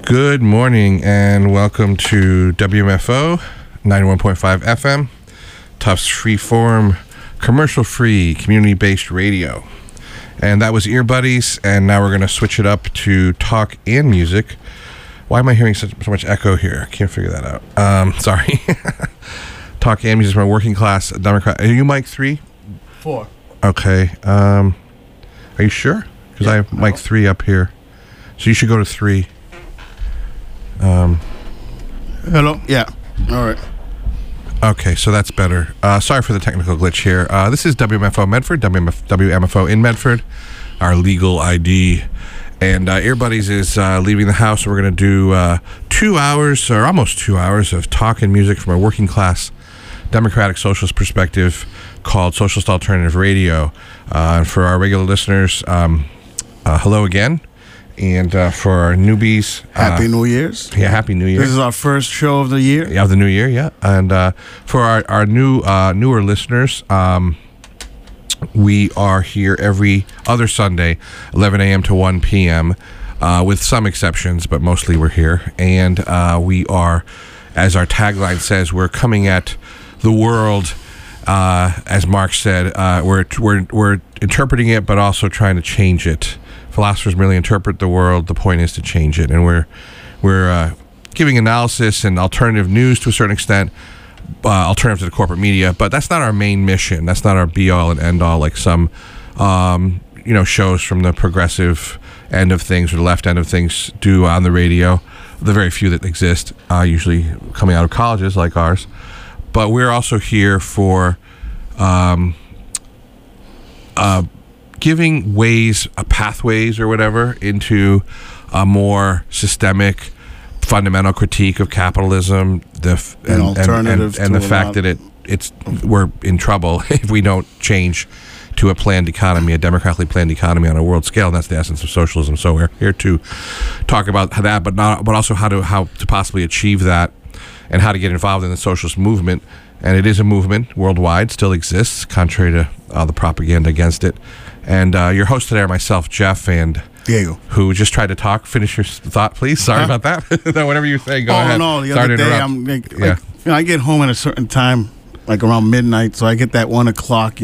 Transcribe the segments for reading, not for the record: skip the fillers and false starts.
Good morning and welcome to WMFO 91.5 FM, Tufts Freeform, commercial-free, community-based radio. And that was Ear Buddies, and now we're going to switch it up to talk and music. Why am I hearing so much echo here? I can't figure that out. Sorry. Talk and music is my working class Democrat. Are you mic 3? 4. Okay. Are you sure? Because I have mic 3 up here. So you should go to 3. Hello? Yeah. All right. Okay, so that's better. Sorry for the technical glitch here. This is WMFO Medford, WMFO in Medford, our legal ID. And Ear Buddies is leaving the house. We're going to do 2 hours, or almost 2 hours, of talk and music from a working class democratic socialist perspective called Socialist Alternative Radio. And for our regular listeners, hello again. And for our newbies, Happy New Year's. Yeah, Happy New Year. This is our first show of the year. Yeah, of the new year, yeah. And for our newer listeners, we are here every other Sunday, 11 a.m. to 1 p.m., with some exceptions, but mostly we're here. And we are, as our tagline says, we're coming at the world, as Marx said, we're interpreting it, but also trying to change it. Philosophers merely interpret the world. The point is to change it, and we're giving analysis and alternative news to a certain extent, alternative to the corporate media. But that's not our main mission. That's not our be-all and end-all, like some shows from the progressive end of things or the left end of things do on the radio. The very few that exist, usually coming out of colleges like ours. But we're also here for giving pathways or whatever into a more systemic, fundamental critique of capitalism, and the fact that we're in trouble if we don't change to a planned economy, a democratically planned economy on a world scale. And that's the essence of socialism. So we're here to talk about that, but also how to possibly achieve that, and how to get involved in the socialist movement. And it is a movement worldwide, still exists, contrary to the propaganda against it. And your hosts today are myself, Jeff, and Diego, who just tried to talk. Finish your thought, please. Sorry about that. No, whatever you're saying, go ahead. Oh, no, the other day, I get home at a certain time, like around midnight, so I get that 1 o'clock,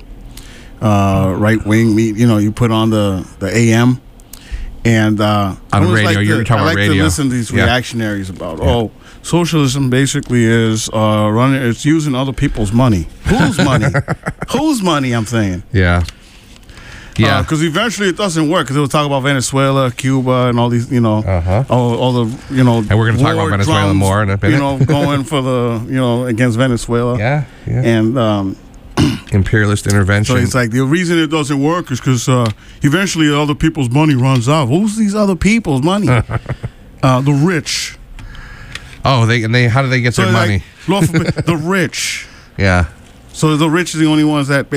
right wing meet, you put on the AM. And on radio, you're talking about radio. I like to listen to these reactionaries about, socialism basically is it's using other people's money. Whose money? Whose money, I'm saying. Yeah. Yeah. Because eventually it doesn't work, because it will talk about Venezuela, Cuba, and all these, all the, And we're going to talk about Venezuela drums, more in a minute. Going for the, against Venezuela. Yeah. And imperialist intervention. So it's like the reason it doesn't work is because eventually other people's money runs out. Who's these other people's money? The rich. Oh, how do they get their money? The rich. Yeah. So the rich are the only ones that,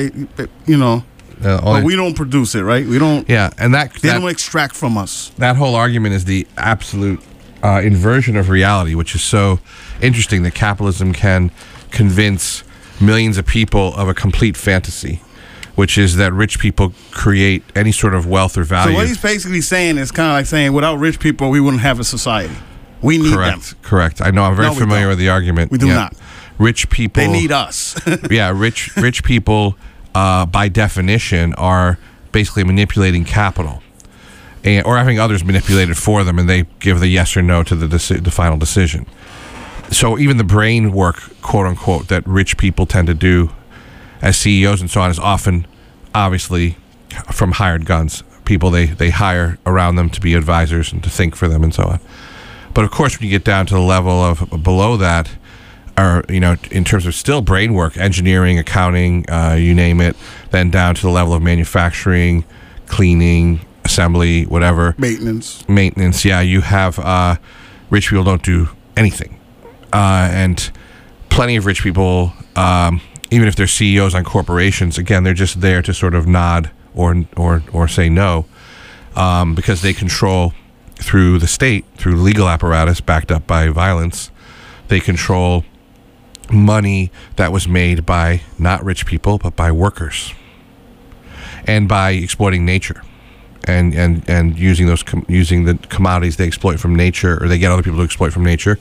but we don't produce it, right? We don't. Yeah, and they don't extract from us. That whole argument is the absolute inversion of reality, which is so interesting that capitalism can convince millions of people of a complete fantasy, which is that rich people create any sort of wealth or value. So what he's basically saying is kind of like saying, without rich people, we wouldn't have a society. We need them. Correct. I know. I'm very familiar with the argument. We do not. Rich people. They need us. Yeah, rich people, by definition, are basically manipulating capital, or having others manipulate it for them, and they give the yes or no to the final decision. So even the brain work, quote unquote, that rich people tend to do as CEOs and so on is often, obviously, from hired guns. People they hire around them to be advisors and to think for them and so on. But of course, when you get down to the level of below that, or in terms of still brain work, engineering, accounting, you name it, then down to the level of manufacturing, cleaning, assembly, whatever. Maintenance. Yeah, you have rich people don't do anything, and plenty of rich people, even if they're CEOs on corporations, again, they're just there to sort of nod or say no, because they control. Through the state, through legal apparatus backed up by violence, they control money that was made by not rich people, but by workers, and by exploiting nature. and using using the commodities they exploit from nature, or they get other people to exploit from nature,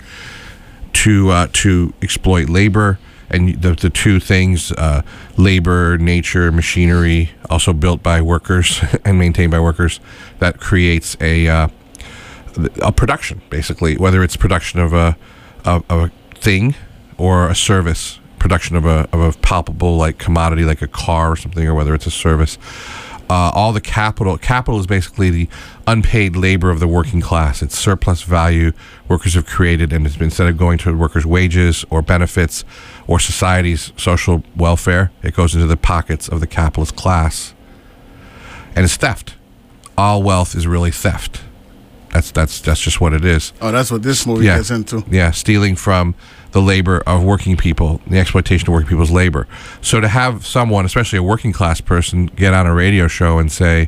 to exploit labor. And the two things, labor, nature, machinery, also built by workers and maintained by workers, that creates a production, basically, whether it's production of a thing or a service, production of a palpable like commodity like a car or something, or whether it's a service. All the capital is basically the unpaid labor of the working class. It's surplus value workers have created, and it's been, instead of going to workers' wages or benefits or society's social welfare, it goes into the pockets of the capitalist class, and it's theft. All wealth is really theft. That's just what it is. Oh, that's what this movie gets into. Yeah, stealing from the labor of working people, the exploitation of working people's labor. So to have someone, especially a working class person, get on a radio show and say,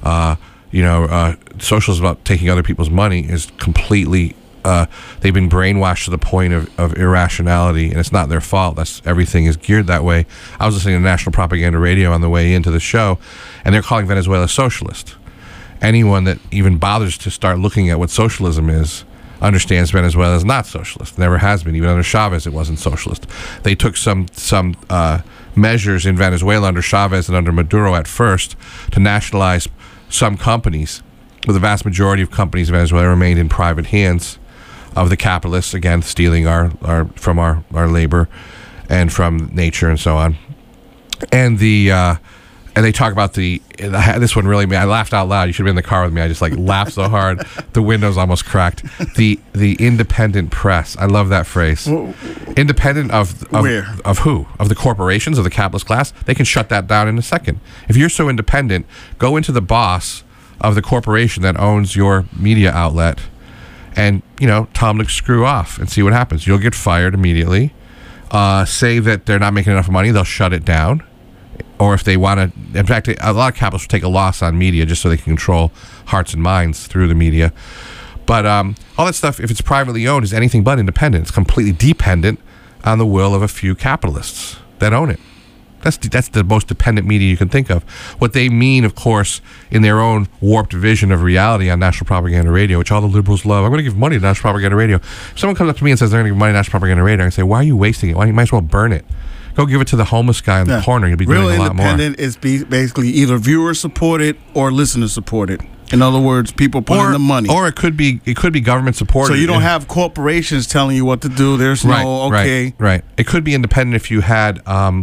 socialism is about taking other people's money is completely, they've been brainwashed to the point of irrationality, and it's not their fault. Everything is geared that way. I was listening to National Propaganda Radio on the way into the show, and they're calling Venezuela socialist. Anyone that even bothers to start looking at what socialism is understands Venezuela is not socialist. Never has been. Even under Chavez, it wasn't socialist. They took some measures in Venezuela under Chavez and under Maduro at first to nationalize some companies, but the vast majority of companies in Venezuela remained in private hands of the capitalists, again, stealing from our labor and from nature and so on. And and they talk about this one really, I laughed out loud. You should have been in the car with me. I just laughed so hard the windows almost cracked. The independent press. I love that phrase. Independent of where? Of who? Of the corporations, of the capitalist class? They can shut that down in a second. If you're so independent, go into the boss of the corporation that owns your media outlet and, tell them to screw off and see what happens. You'll get fired immediately. Say that they're not making enough money, they'll shut it down. Or if they want to, in fact, a lot of capitalists will take a loss on media just so they can control hearts and minds through the media. But all that stuff, if it's privately owned, is anything but independent. It's completely dependent on the will of a few capitalists that own it. That's the most dependent media you can think of. What they mean, of course, in their own warped vision of reality on National Propaganda Radio, which all the liberals love. I'm going to give money to National Propaganda Radio. If someone comes up to me and says they're going to give money to National Propaganda Radio, I can say, why are you wasting it? You might as well burn it. Go give it to the homeless guy in the corner. You'll be doing a lot more. Real independent is basically either viewer supported or listener supported. In other words, people put in the money. Or it could be government supported. So you don't have corporations telling you what to do. There's Right. It could be independent if you had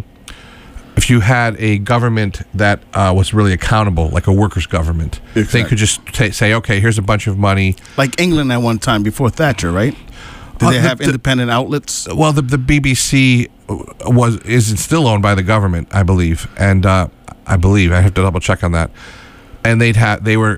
a government that was really accountable, like a workers' government. Exactly. They could just say, okay, here's a bunch of money. Like England at one time before Thatcher, right? Did they have independent outlets? Well, the BBC is still owned by the government, I believe, and I have to double check on that. And they were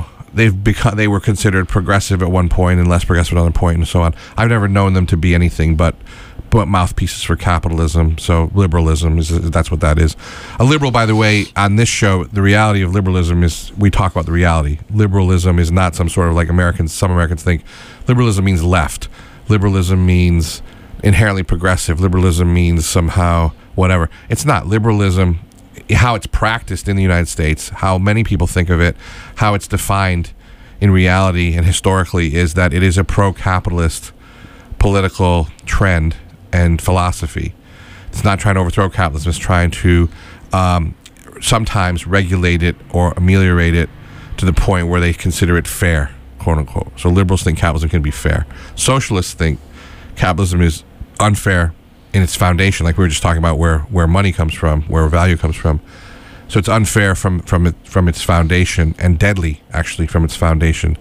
considered progressive at one point and less progressive at another point, and so on. I've never known them to be anything but mouthpieces for capitalism. So liberalism that's what that is. A liberal, by the way, on this show, the reality of liberalism is we talk about the reality. Liberalism is not some sort of like some Americans think. Liberalism means left. Liberalism means inherently progressive. Liberalism means somehow whatever. It's not. Liberalism, how it's practiced in the United States, how many people think of it, how it's defined in reality and historically, is that it is a pro-capitalist political trend and philosophy. It's not trying to overthrow capitalism. It's trying to sometimes regulate it or ameliorate it to the point where they consider it fair, quote unquote. So liberals think capitalism can be fair. Socialists think capitalism is unfair in its foundation, like we were just talking about, where money comes from, where value comes from. So it's unfair from its foundation, and deadly actually from its foundation,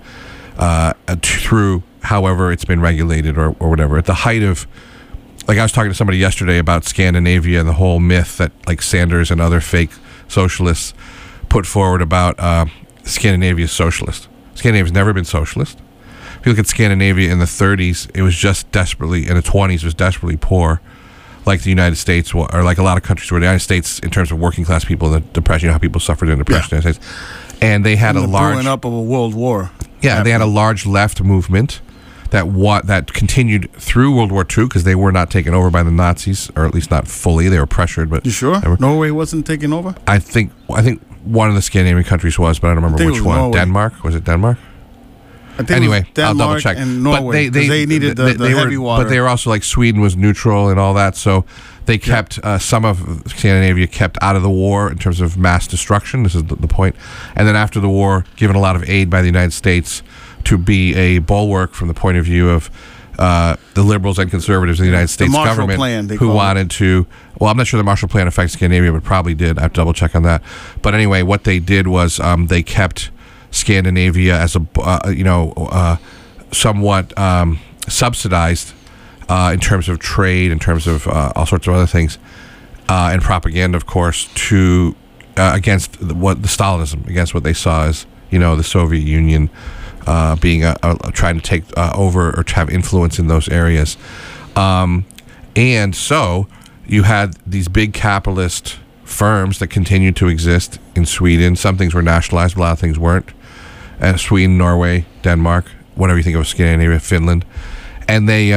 through however it's been regulated or whatever. At the height of, like I was talking to somebody yesterday about Scandinavia and the whole myth that like Sanders and other fake socialists put forward about Scandinavia's socialist. Scandinavia's never been socialist. If you look at Scandinavia in the 30s, it was just desperately, in the 20s, it was desperately poor, like the United States, or like a lot of countries were. The United States, in terms of working class people, the depression, how people suffered in depression in the United States. And they had a large... blowing up of a world war. Yeah, they had a large left movement that continued through World War II, because they were not taken over by the Nazis, or at least not fully. They were pressured, but... You sure? Norway wasn't taken over? I think one of the Scandinavian countries was, but I don't remember think it which was one. Norway. Denmark? Was it Denmark? I think Anyway, it was Denmark I'll double check. and Norway, 'cause they needed the heavy water. But they were also like Sweden was neutral and all that, so they kept some of Scandinavia kept out of the war in terms of mass destruction. This is the point. And then after the war, given a lot of aid by the United States to be a bulwark from the point of view of the liberals and conservatives in the United States Marshall government Plan, who wanted to. Well, I'm not sure the Marshall Plan affects Scandinavia, but probably did. I have to double check on that. But anyway, what they did was they kept Scandinavia as a somewhat subsidized in terms of trade, in terms of all sorts of other things, and propaganda, of course, to against the Stalinism, against what they saw as the Soviet Union being trying to take over or to have influence in those areas, and so you had these big capitalist firms that continued to exist in Sweden. Some things were nationalized, but a lot of things weren't. Sweden, Norway, Denmark, whatever you think of Scandinavia, Finland, and they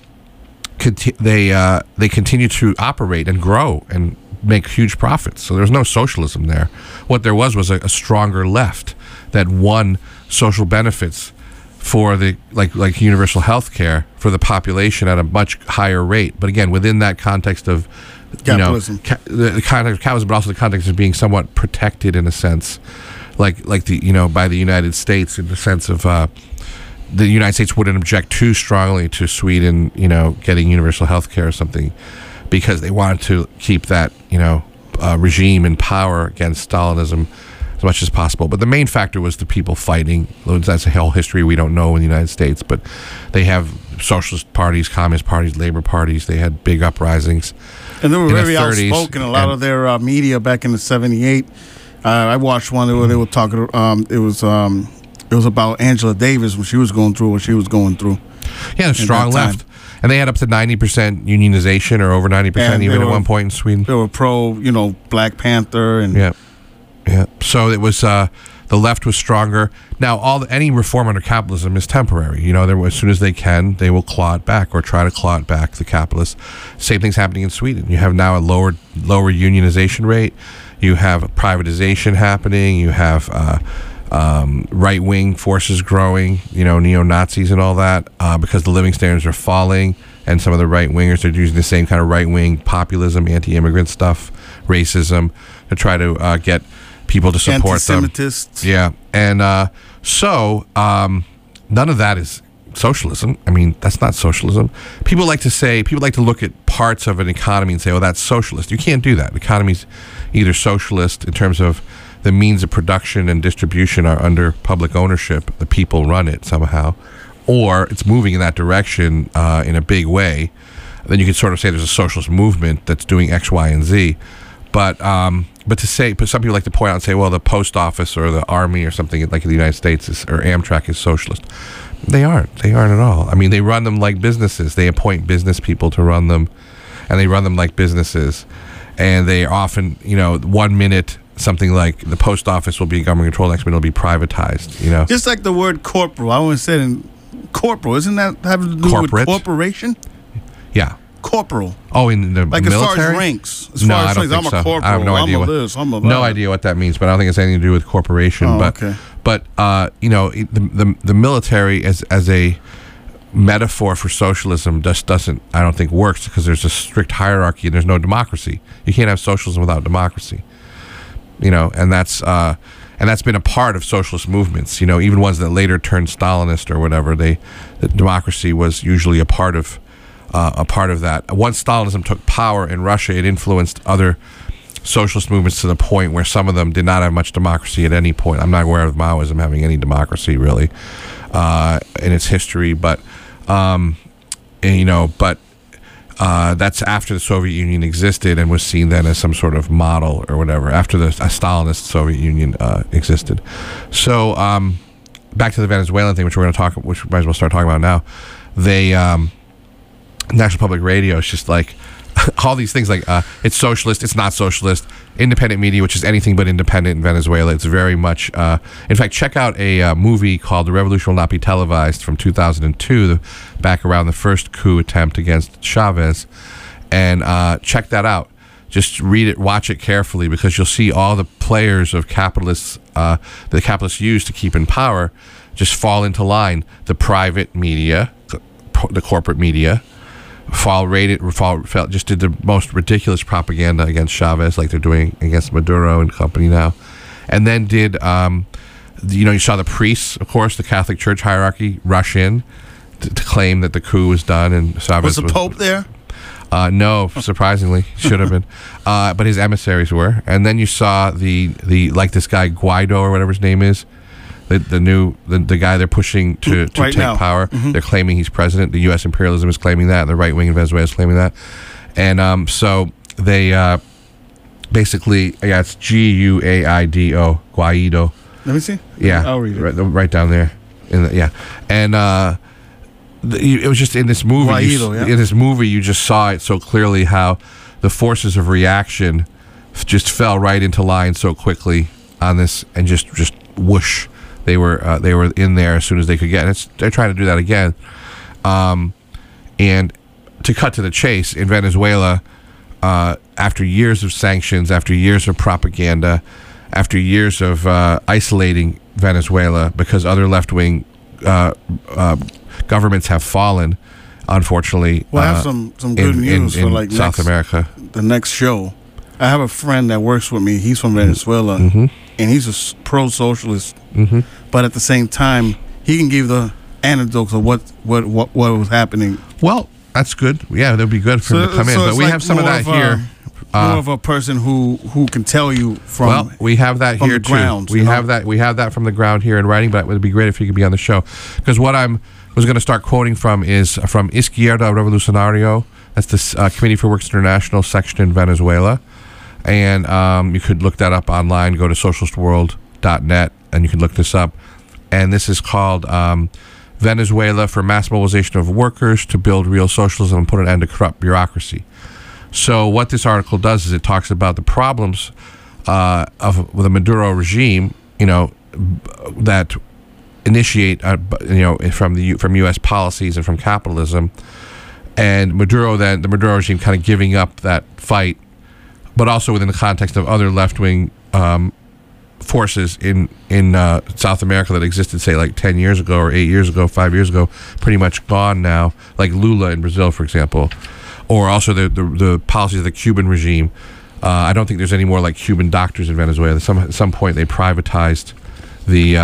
continue to operate and grow and make huge profits. So there was no socialism there. What there was a stronger left that won social benefits for the like universal health care for the population at a much higher rate. But again, within that context of capitalism, the context of capitalism, but also the context of being somewhat protected in a sense, like the by the United States, in the sense of the United States wouldn't object too strongly to Sweden, getting universal health care or something, because they wanted to keep that regime in power against Stalinism as much as possible. But the main factor was the people fighting. That's a whole history we don't know in the United States, but they have socialist parties, communist parties, labor parties. They had big uprisings. And they were very 30s, outspoken. A lot of their media back in the 78. I watched one where they were talking. It was about Angela Davis when she was going through what she was going through. Yeah, a strong left. And they had up to 90% unionization, or over 90% even at one point in Sweden. They were pro, Black Panther and yeah. So it was the left was stronger. Now, any reform under capitalism is temporary. As soon as they can, they will claw it back or try to claw it back. The capitalists. Same thing's happening in Sweden. You have now a lower unionization rate. You have privatization happening. You have right-wing forces growing, neo-Nazis and all that, because the living standards are falling, and some of the right-wingers are using the same kind of right-wing populism, anti-immigrant stuff, racism, to try to get people to support them. Anti-Semitists. Yeah, and so none of that is socialism. I mean, that's not socialism. People like to look at parts of an economy and say, oh, that's socialist. You can't do that. The economy's either socialist in terms of the means of production and distribution are under public ownership, the people run it somehow, or it's moving in that direction in a big way. Then you can sort of say there's a socialist movement that's doing X, Y, and Z. But some people like to point out and say, well, the post office or the army or something like in the United States or Amtrak is socialist. They aren't. They aren't at all. I mean, they run them like businesses. They appoint business people to run them, and they run them like businesses. And they often, 1 minute, something like the post office will be government controlled, next minute it'll be privatized, Just like the word corporal. I always said corporal. Isn't that having to do Corporate? with corporation? Yeah. Corporal. Oh, in the like military? As far as ranks. No, I don't think I'm so. a corporal. I have no idea I'm idea what that means, but I don't think it's anything to do with corporation. Oh, but okay. But the military as a metaphor for socialism just doesn't, I don't think, works, because there's a strict hierarchy and there's no democracy. You can't have socialism without democracy. And that's been a part of socialist movements. Even ones that later turned Stalinist or whatever. The democracy was usually a part of that. Once Stalinism took power in Russia, it influenced other socialist movements to the point where some of them did not have much democracy at any point. I'm not aware of Maoism having any democracy really in its history, but that's after the Soviet Union existed and was seen then as some sort of model or whatever, after a Stalinist Soviet Union existed. So back to the Venezuelan thing, which we might as well start talking about now. They National Public Radio is just like all these things, like it's socialist, it's not socialist. Independent media, which is anything but independent in Venezuela. It's very much in fact, check out a movie called The Revolution Will Not Be Televised from 2002, back around the first coup attempt against Chavez, and check that out. just read it, watch it carefully, because you'll see all the players of capitalists, the capitalists use to keep in power, just fall into line. The private media, the corporate media, just did the most ridiculous propaganda against Chavez, like they're doing against Maduro and company now, and then did, you saw the priests, of course, the Catholic Church hierarchy rush in to claim that the coup was done, and Chavez was the Pope there? No, surprisingly, should have been, but his emissaries were. And then you saw the like this guy Guaido or whatever his name is, the guy they're pushing to right take now. power. They're claiming he's president. The U.S. imperialism is claiming that. The right wing in Venezuela is claiming that. And so they basically, it's Guaido, Guaido. Let me see. Yeah, I'll read it. Right down there. And it was just in this movie. Guaido, yeah. In this movie, you just saw it so clearly how the forces of reaction just fell right into line so quickly on this, and just whoosh, they were in there as soon as they could get. And they're trying to do that again. And to cut to the chase, in Venezuela, after years of sanctions, after years of propaganda, after years of isolating Venezuela because other left-wing governments have fallen, unfortunately. Well, I have some good news in for like South America. The next show. I have a friend that works with me. He's from Venezuela, and he's a pro-socialist. But at the same time, he can give the anecdotes of what was happening. Well, that's good. Yeah, that'd be good for him to come in. But we have some of that here. More of a person who can tell you from. Well, we have that here too. Ground, we have that from the ground here in writing. But it would be great if you could be on the show, because what I was going to start quoting from is from Izquierda Revolucionario. That's the Committee for Works International section in Venezuela, and you could look that up online. Go to socialistworld.net and you can look this up. And this is called Venezuela for Mass Mobilization of Workers to Build Real Socialism and Put an End to Corrupt Bureaucracy. So what this article does is it talks about the problems of the Maduro regime, that initiate, from U.S. policies and from capitalism, and the Maduro regime kind of giving up that fight, but also within the context of other left-wing forces in South America that existed, say, like 10 years ago or 8 years ago, 5 years ago, pretty much gone now, like Lula in Brazil, for example. Or also the policies of the Cuban regime. I don't think there's any more like Cuban doctors in Venezuela. At some point they privatized the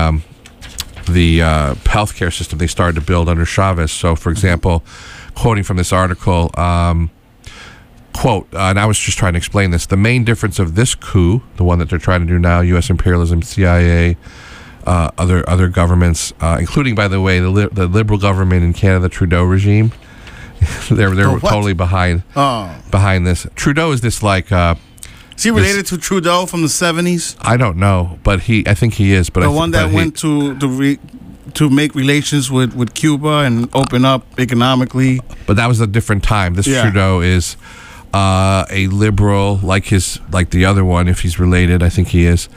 healthcare system they started to build under Chavez. So, for example, quoting from this article, quote, and I was just trying to explain this, the main difference of this coup, the one that they're trying to do now, U.S. imperialism, CIA, other governments, including, by the way, the liberal government in Canada, the Trudeau regime, they're totally behind this. Trudeau is this like. Is he related to Trudeau from the 70s? I don't know, but I think he is. But the one that went to make relations with Cuba and open up economically. But that was a different time. This Trudeau is a liberal, like the other one. If he's related, I think he is.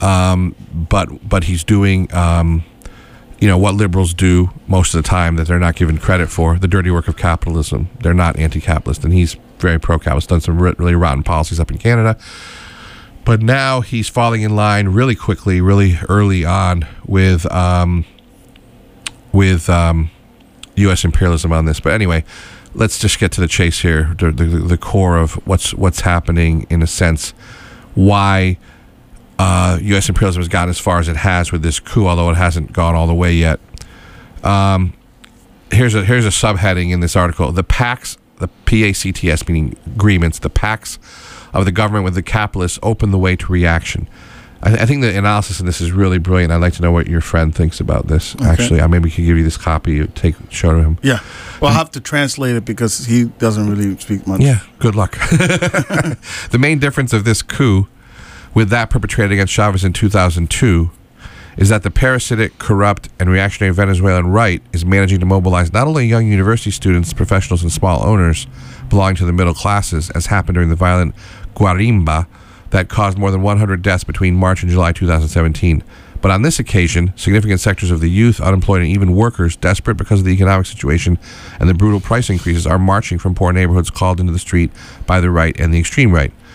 But he's doing. What liberals do most of the time that they're not given credit for, the dirty work of capitalism. They're not anti-capitalist, and he's very pro-capitalist, done some really rotten policies up in Canada. But now he's falling in line really quickly, really early on with U.S. imperialism on this. But anyway, let's just get to the chase here, the core of what's happening, in a sense, why U.S. imperialism has gotten as far as it has with this coup, although it hasn't gone all the way yet. Here's a subheading in this article: the PACTs, the PACTS, meaning agreements, the PACTs of the government with the capitalists open the way to reaction. I think the analysis of this is really brilliant. I'd like to know what your friend thinks about this. Okay. Actually, I maybe could give you this copy, show to him. Yeah. Well, I'll have to translate it because he doesn't really speak much. Yeah, good luck. The main difference of this coup with that perpetrated against Chavez in 2002 is that the parasitic, corrupt, and reactionary Venezuelan right is managing to mobilize not only young university students, professionals, and small owners belonging to the middle classes, as happened during the violent Guarimba that caused more than 100 deaths between March and July 2017. But on this occasion, significant sectors of the youth, unemployed, and even workers, desperate because of the economic situation and the brutal price increases, are marching from poor neighborhoods called into the street by the right and the extreme right.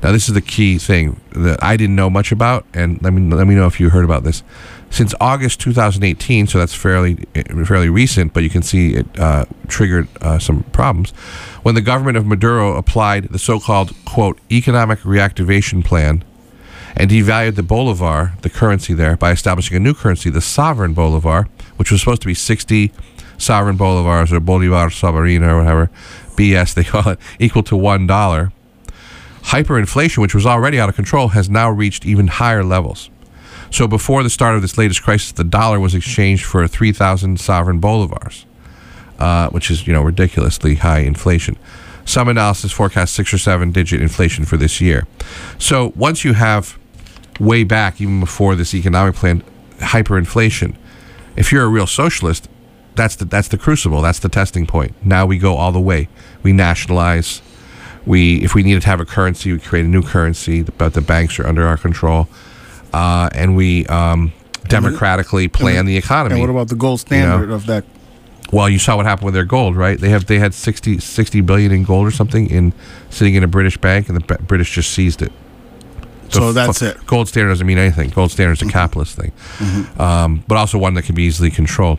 Now, this is the key thing that I didn't know much about, and let me know if you heard about this. Since August 2018, so that's fairly recent, but you can see it triggered some problems. When the government of Maduro applied the so-called, quote, economic reactivation plan and devalued the bolivar, the currency there, by establishing a new currency, the sovereign bolivar, which was supposed to be 60 sovereign bolivars, or bolivar soberano, or whatever, BS they call it, equal to $1. Hyperinflation, which was already out of control, has now reached even higher levels. So before the start of this latest crisis, the dollar was exchanged for 3,000 sovereign bolivars, which is, ridiculously high inflation. Some analysis forecasts 6 or 7 digit inflation for this year. So once you have, way back, even before this economic plan, hyperinflation, if you're a real socialist, that's the crucible, that's the testing point. Now we go all the way. We nationalize. If we needed to have a currency, we create a new currency, but the banks are under our control, and we democratically plan the economy. And what about the gold standard of that? Well, you saw what happened with their gold, right? They had 60 billion in gold or something sitting in a British bank, and the British just seized it. So that's it. Gold standard doesn't mean anything. Gold standard is a capitalist thing, but also one that can be easily controlled.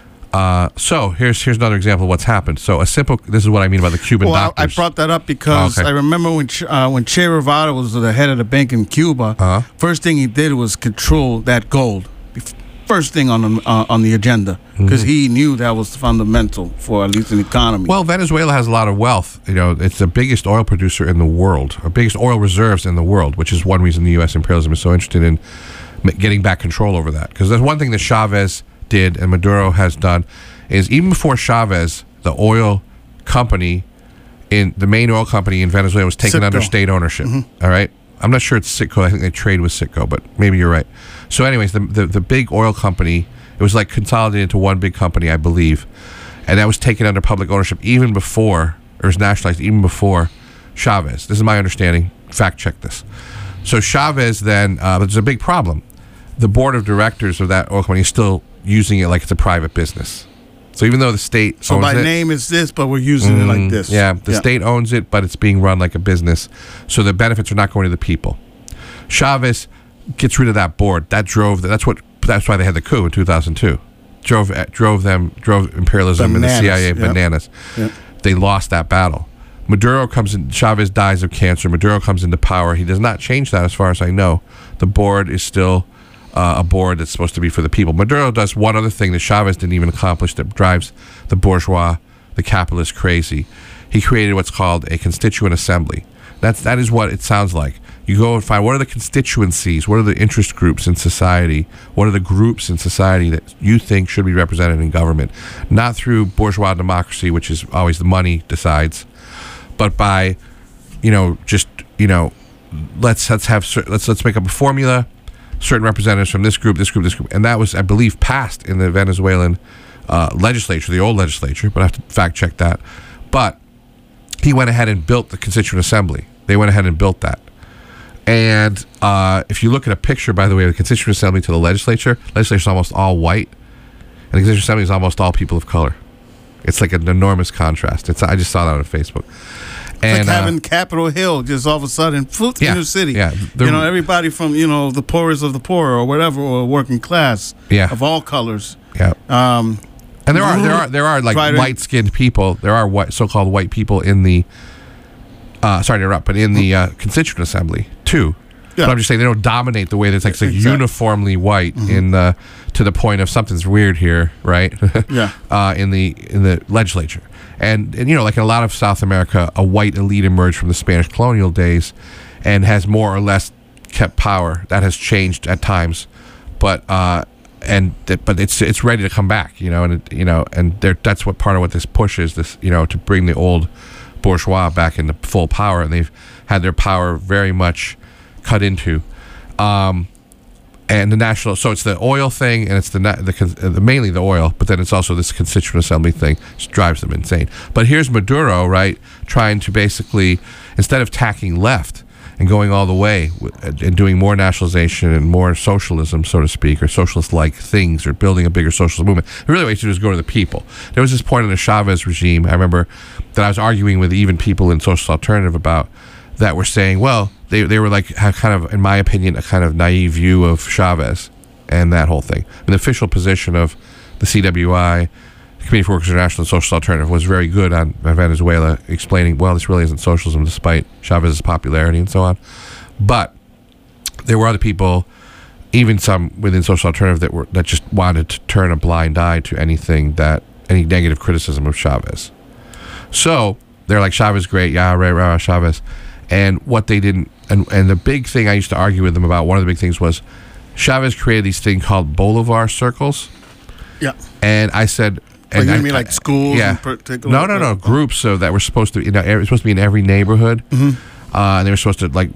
So here's another example of what's happened. So this is what I mean about the Cuban doctors. I brought that up because I remember when Che Guevara was the head of the bank in Cuba, first thing he did was control that gold. First thing on the agenda, because he knew that was fundamental for at least an economy. Well, Venezuela has a lot of wealth. It's the biggest oil producer in the world, or biggest oil reserves in the world, which is one reason the U.S. imperialism is so interested in getting back control over that. Because there's one thing that Chavez did and Maduro has done is, even before Chavez, the oil company the main oil company in Venezuela was taken under state ownership. All right, I'm not sure it's Citgo. I think they trade with Citgo, but maybe you're right. So anyways, the big oil company, it was like consolidated into one big company, I believe, and that was taken under public ownership even before, or was nationalized even before Chavez. This is my understanding. Fact check this. So Chavez then, there's a big problem. The board of directors of that oil company is still using it like it's a private business. So even though the state so by name is this, but we're using it like this. Yeah, the state owns it, but it's being run like a business. So the benefits are not going to the people. Chavez gets rid of that board. That's why they had the coup in 2002. Drove imperialism and the CIA bananas. Yep. They lost that battle. Maduro comes in. Chavez dies of cancer. Maduro comes into power. He does not change that, as far as I know. The board is still a board that's supposed to be for the people. Maduro does one other thing that Chavez didn't even accomplish that drives the bourgeois, the capitalist, crazy. He created what's called a constituent assembly. That is what it sounds like. You go and find, what are the constituencies? What are the interest groups in society? What are the groups in society that you think should be represented in government? Not through bourgeois democracy, which is always the money decides, but by, let's make up a formula. Certain representatives from this group, and that was, I believe, passed in the Venezuelan legislature, the old legislature, but I have to fact check that. But he went ahead and built the Constituent Assembly. They went ahead and built that. And if you look at a picture, by the way, of the Constituent Assembly to the legislature is almost all white, and the Constituent Assembly is almost all people of color. It's like an enormous contrast. I just saw that on Facebook. And like having Capitol Hill just all of a sudden in the city. Yeah, everybody from the poorest of the poor or whatever, or working class of all colors. Yeah. And there are like light skinned people. There are so-called white people in the sorry to interrupt, but in the Constituent Assembly too. Yeah. But I'm just saying they don't dominate the way that's like uniformly white to the point of something's weird here, right? Yeah. In the legislature. And like in a lot of South America, a white elite emerged from the Spanish colonial days and has more or less kept power. That has changed at times, but it's ready to come back, and that's what part of what this pushes, this, to bring the old bourgeois back into full power, and they've had their power very much cut into. And the national, so it's the oil thing, and it's the mainly the oil, but then it's also this Constituent Assembly thing, which drives them insane. But here's Maduro, right, trying to basically, instead of tacking left and going all the way and doing more nationalization and more socialism, so to speak, or socialist-like things, or building a bigger socialist movement, really what you should do is go to the people. There was this point in the Chavez regime, I remember, that I was arguing with even people in Social Alternative about, that were saying, well, they were like have kind of, in my opinion, a kind of naive view of Chavez and that whole thing. And the official position of the CWI, Committee for Workers International and Socialist Alternative, was very good on Venezuela, explaining, well, this really isn't socialism despite Chavez's popularity and so on. But there were other people, even some within Social Alternative, that just wanted to turn a blind eye to any negative criticism of Chavez. So they're like, Chavez great, yeah, right, Chavez. And what they didn't, and the big thing I used to argue with them about, one of the big things was Chavez created these things called Bolivar circles. Yeah. And I said, and you mean like schools in particular? No, groups that were supposed to, it was supposed to be in every neighborhood. Mm-hmm. And they were supposed to, like,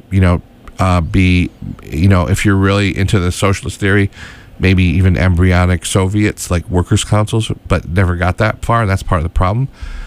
be, if you're really into the socialist theory, maybe even embryonic Soviets, like workers' councils, but never got that far, and that's part of the problem.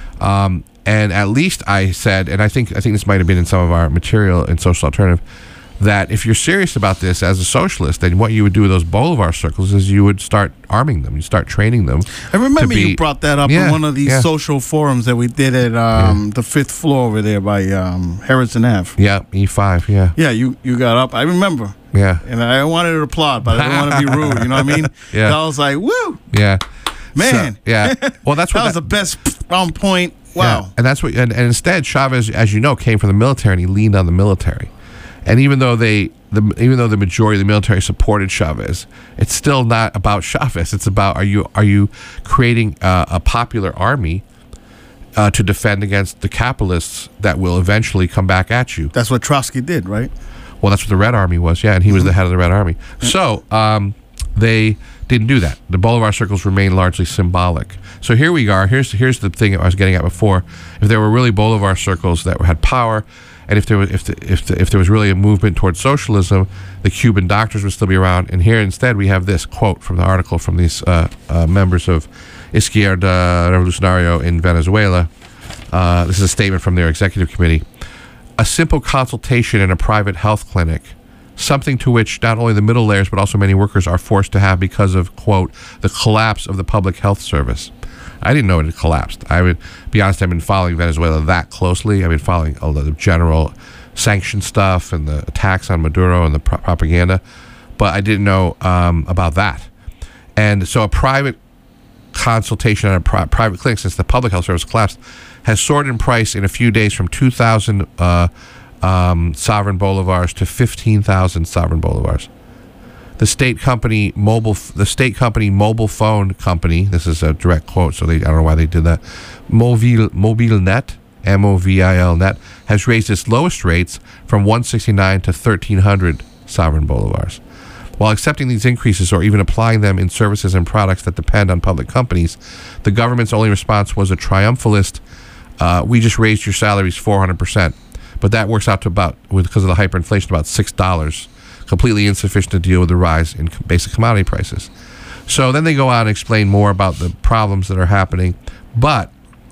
And at least I said, and I think this might have been in some of our material in Social Alternative, that if you're serious about this as a socialist, then what you would do with those Bolivar circles is you would start arming them, you start training them. I remember you brought that up in one of these social forums that we did at the 5th floor over there by Harrison Ave. Yeah, E5, yeah. Yeah, you got up. I remember. Yeah. And I wanted to applaud, but I didn't want to be rude, you know what I mean? Yeah. And I was like, woo! Yeah. Man. So, yeah. Well, that's what that was the best round point. Wow. Yeah. And that's what, and instead Chavez, as you know, came from the military, and he leaned on the military. And even though the majority of the military supported Chavez, it's still not about Chavez. It's about, are you creating a popular army to defend against the capitalists that will eventually come back at you? That's what Trotsky did, right? Well, that's what the Red Army was, yeah, and he was the head of the Red Army. So they didn't do that. The Bolivar circles remain largely symbolic. So here we are. Here's the thing I was getting at before. If there were really Bolivar circles that had power, and if there was really a movement towards socialism, the Cuban doctors would still be around. And here instead we have this quote from the article from these members of Izquierda Revolucionario in Venezuela. This is a statement from their executive committee. A simple consultation in a private health clinic, something to which not only the middle layers but also many workers are forced to have because of, quote, the collapse of the public health service. I didn't know it had collapsed. I would be honest, I've been following Venezuela that closely. I've been following all the general sanction stuff and the attacks on Maduro and the propaganda, but I didn't know about that. And so a private consultation at a private clinic, since the public health service collapsed, has soared in price in a few days from 2,000 sovereign bolivars to 15,000 sovereign bolivars. The state company mobile phone company, this is a direct quote, so I don't know why they did that, Movilnet, M-O-V-I-L-net, has raised its lowest rates from 169 to 1,300 sovereign bolivars. While accepting these increases or even applying them in services and products that depend on public companies, the government's only response was a triumphalist, we just raised your salaries 400%. But that works out to about, because of the hyperinflation, about $6, completely insufficient to deal with the rise in basic commodity prices. So then they go on and explain more about the problems that are happening. But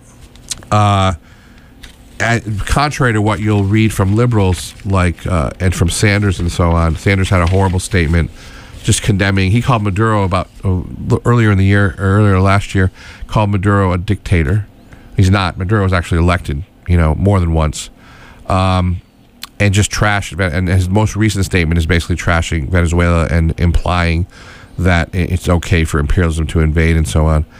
contrary to what you'll read from liberals and from Sanders and so on, Sanders had a horrible statement just condemning. He called Maduro earlier last year, called Maduro a dictator. He's not. Maduro was actually elected, more than once. And just trashed, and his most recent statement is basically trashing Venezuela and implying that it's okay for imperialism to invade and so on.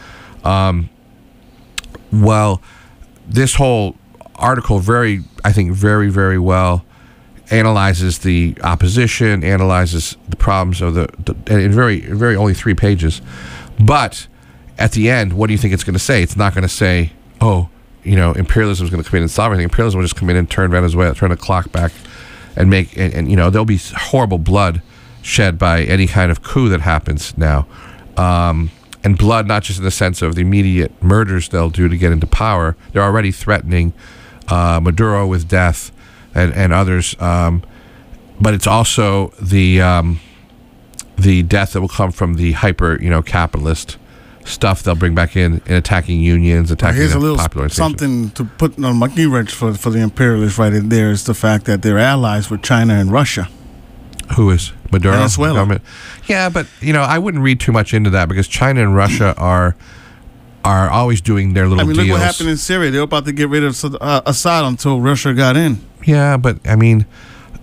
Well, this whole article very, very well analyzes the opposition, analyzes the problems of in very only 3 pages. But at the end, what do you think it's going to say? It's not going to say, imperialism is going to come in and solve everything. Imperialism will just come in and turn the clock back and there'll be horrible blood shed by any kind of coup that happens now. And blood, not just in the sense of the immediate murders they'll do to get into power. They're already threatening Maduro with death and others. But it's also the death that will come from the hyper, capitalist stuff they'll bring back in attacking unions, attacking here's the a little popular something to put on monkey wrench for the imperialists right in there is the fact that they're allies with China and Russia. Who is Maduro? Venezuela. Government? Yeah, but I wouldn't read too much into that because China and Russia are always doing their little deals. Look what happened in Syria. They were about to get rid of Assad until Russia got in. Yeah, but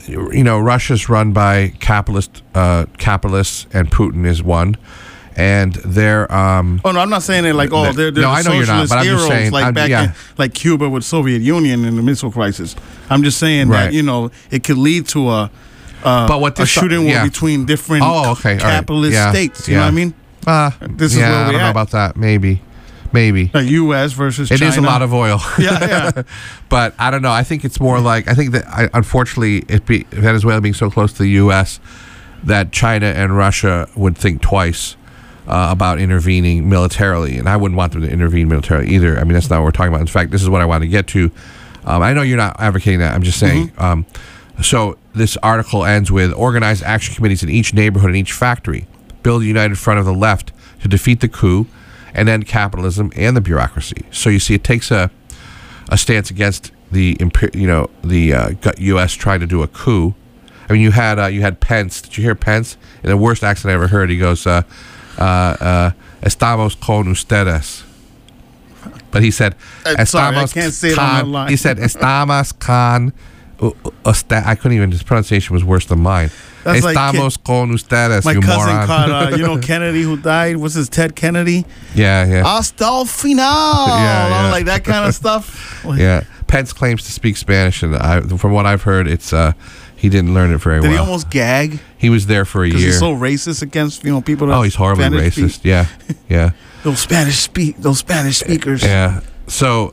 Russia's run by capitalists, and Putin is one. And they're oh no, I'm not saying it like they're no, I know you're not, but I'm just saying like back in like Cuba with Soviet Union in the missile crisis. I'm just saying that it could lead to a shooting war between different capitalist states. You know what I mean? This is where I don't know about that. Maybe. The U.S. versus China. It is a lot of oil. Yeah. But I don't know. I think it's more like unfortunately, Venezuela being so close to the U.S., that China and Russia would think twice about intervening militarily, and I wouldn't want them to intervene militarily either. I mean, that's not what we're talking about. In fact, this is what I want to get to. I know you're not advocating that. I'm just saying. So this article ends with organized action committees in each neighborhood and each factory build a united front of the left to defeat the coup and end capitalism and the bureaucracy. So you see, it takes a stance against the U.S. trying to do a coup. I mean, you had Pence. Did you hear Pence? In the worst accent I ever heard, he goes, "Estamos con ustedes." But he said, sorry, I can't say it on the line. He said, "Estamos con." I couldn't even. His pronunciation was worse than mine. That's Estamos con ustedes. My you cousin moron. caught, Kennedy who died. What's his Ted Kennedy? Yeah. Hasta el final. Yeah. Like that kind of stuff. Yeah. Pence claims to speak Spanish, and from what I've heard, it's he didn't learn it very well. Did he almost gag? He was there for a year. He's so racist against people. That he's horribly Spanish racist. Yeah. Those Spanish speakers. Yeah. So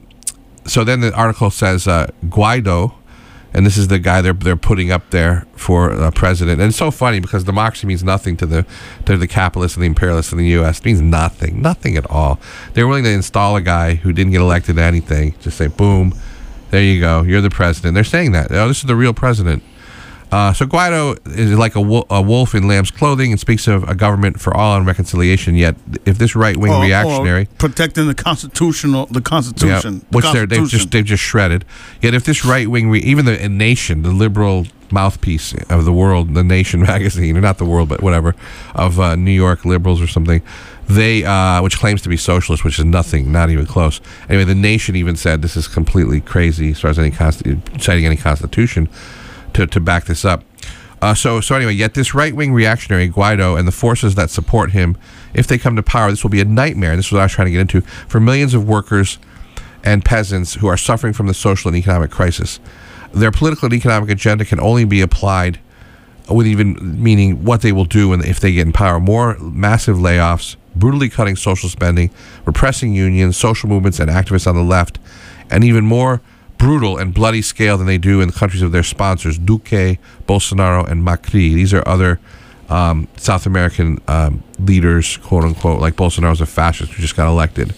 then the article says Guaido, and this is the guy they're putting up there for president. And it's so funny because democracy means nothing to the capitalists and the imperialists in the U.S. It means nothing at all. They're willing to install a guy who didn't get elected to anything. Just say, boom, there you go, you're the president. They're saying that. This is the real president. So Guaido is like a wolf in lamb's clothing and speaks of a government for all and reconciliation. Yet, if this right-wing reactionary protecting the Constitution, which they've just shredded. Yet, if this right-wing, even the Nation, the liberal mouthpiece of the world, the Nation magazine, or not the world, but whatever, of New York liberals or something, they which claims to be socialist, which is nothing, not even close. Anyway, the Nation even said this is completely crazy as far as citing any constitution to back this up. So anyway, yet this right-wing reactionary Guaido and the forces that support him, if they come to power, this will be a nightmare. This is what I was trying to get into for millions of workers and peasants who are suffering from the social and economic crisis. Their political and economic agenda can only be applied with even meaning what they will do if they get in power. More massive layoffs, brutally cutting social spending, repressing unions, social movements, and activists on the left, and even more brutal and bloody scale than they do in the countries of their sponsors, Duque, Bolsonaro, and Macri. These are other South American leaders, quote unquote, like Bolsonaro's a fascist who just got elected